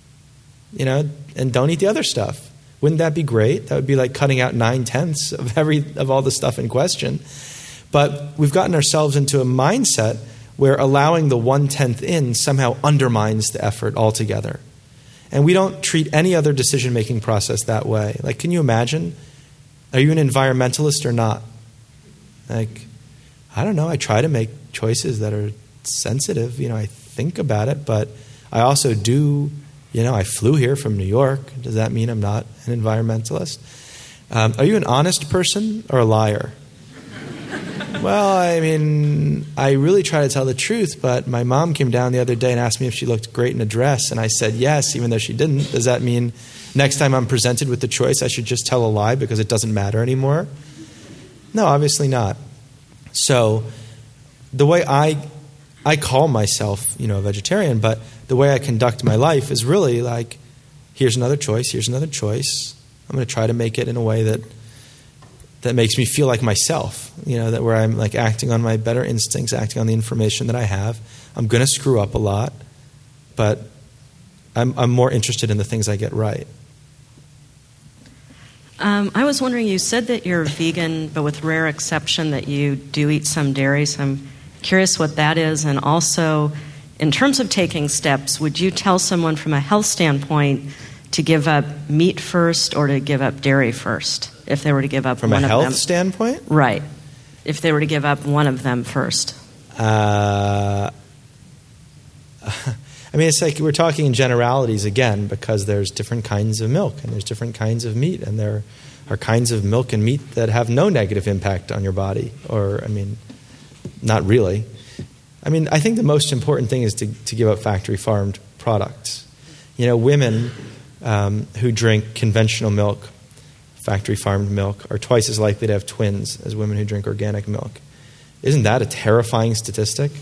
and don't eat the other stuff. Wouldn't that be great? That would be like cutting out 9/10 of all the stuff in question. But we've gotten ourselves into a mindset where allowing the 1/10 in somehow undermines the effort altogether. And we don't treat any other decision-making process that way. Like, can you imagine? Are you an environmentalist or not? Like, I don't know. I try to make choices that are sensitive. I think about it, but I also do, I flew here from New York. Does that mean I'm not an environmentalist? Are you an honest person or a liar? Well, I mean, I really try to tell the truth, but my mom came down the other day and asked me if she looked great in a dress, and I said yes, even though she didn't. Does that mean next time I'm presented with the choice, I should just tell a lie because it doesn't matter anymore? No, obviously not. So the way I call myself, a vegetarian, but the way I conduct my life is really like, here's another choice, here's another choice. I'm going to try to make it in a way that makes me feel like myself, that where I'm like acting on my better instincts, acting on the information that I have. I'm going to screw up a lot, but I'm more interested in the things I get right. I was wondering, you said that you're vegan, but with rare exception that you do eat some dairy, so I'm curious what that is. And also, in terms of taking steps, would you tell someone from a health standpoint to give up meat first or to give up dairy first, if they were to give up one of them? From a health standpoint? Right. If they were to give up one of them first. I mean, it's like we're talking in generalities again because there's different kinds of milk and there's different kinds of meat and they're are kinds of milk and meat that have no negative impact on your body, or, not really. I think the most important thing is to give up factory-farmed products. Women who drink conventional milk, factory-farmed milk, are twice as likely to have twins as women who drink organic milk. Isn't that a terrifying statistic?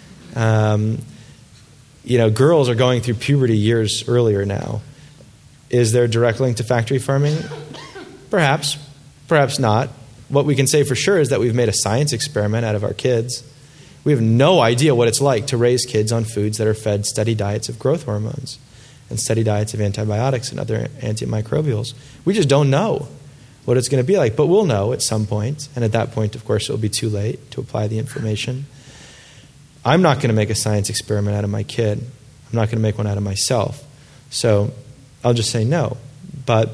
Girls are going through puberty years earlier now. Is there a direct link to factory farming? Perhaps. Perhaps not. What we can say for sure is that we've made a science experiment out of our kids. We have no idea what it's like to raise kids on foods that are fed steady diets of growth hormones and steady diets of antibiotics and other antimicrobials. We just don't know what it's going to be like, but we'll know at some point, and at that point, of course, it will be too late to apply the information. I'm not going to make a science experiment out of my kid. I'm not going to make one out of myself. So I'll just say no. But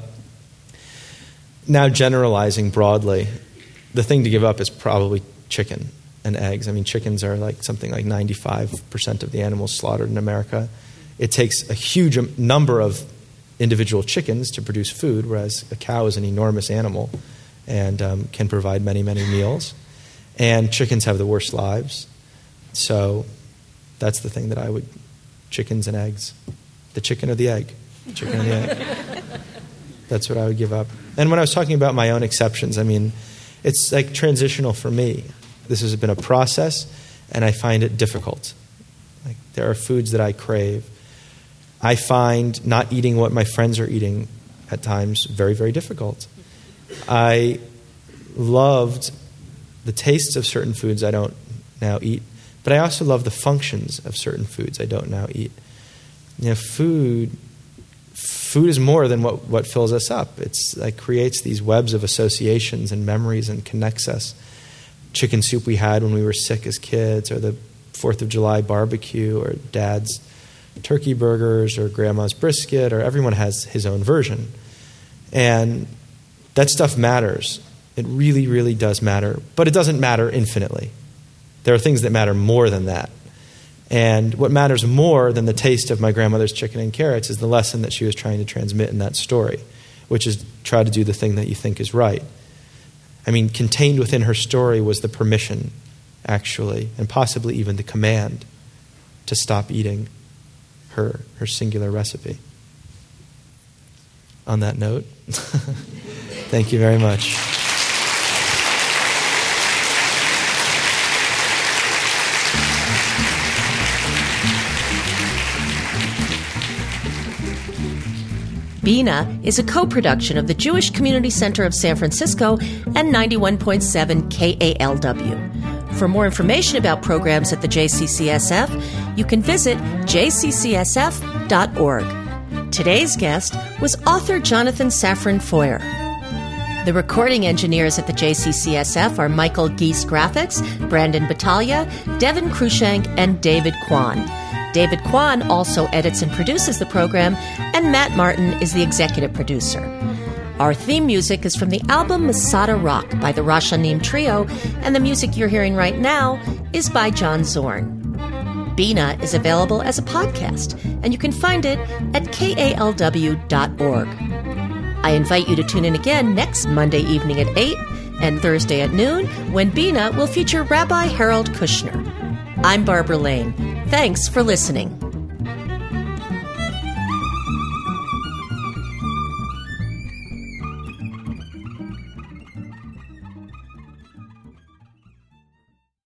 now generalizing broadly, the thing to give up is probably chicken and eggs. Chickens are something like 95% of the animals slaughtered in America. It takes a huge number of individual chickens to produce food, whereas a cow is an enormous animal and can provide many, many meals. And chickens have the worst lives. So that's the thing that I would... Chickens and eggs. The chicken or the egg? Chicken or the egg. That's what I would give up. And when I was talking about my own exceptions, it's transitional for me. This has been a process, and I find it difficult. There are foods that I crave. I find not eating what my friends are eating at times very, very difficult. I loved the tastes of certain foods I don't now eat, but I also love the functions of certain foods I don't now eat. Food is more than what fills us up. It's creates these webs of associations and memories and connects us. Chicken soup we had when we were sick as kids, or the 4th of July barbecue, or Dad's turkey burgers, or Grandma's brisket, or everyone has his own version. And that stuff matters. It really, really does matter. But it doesn't matter infinitely. There are things that matter more than that. And what matters more than the taste of my grandmother's chicken and carrots is the lesson that she was trying to transmit in that story, which is try to do the thing that you think is right. Contained within her story was the permission, actually, and possibly even the command to stop eating her singular recipe. On that note, thank you very much. Bina is a co-production of the Jewish Community Center of San Francisco and 91.7 KALW. For more information about programs at the JCCSF, you can visit jccsf.org. Today's guest was author Jonathan Safran Foer. The recording engineers at the JCCSF are Michael Geese Graphics, Brandon Battaglia, Devin Cruikshank, and David Kwan. David Kwan also edits and produces the program, and Matt Martin is the executive producer. Our theme music is from the album Masada Rock by the Rashanim Trio, and the music you're hearing right now is by John Zorn. Bina is available as a podcast, and you can find it at kalw.org. I invite you to tune in again next Monday evening at 8 and Thursday at noon, when Bina will feature Rabbi Harold Kushner. I'm Barbara Lane. Thanks for listening.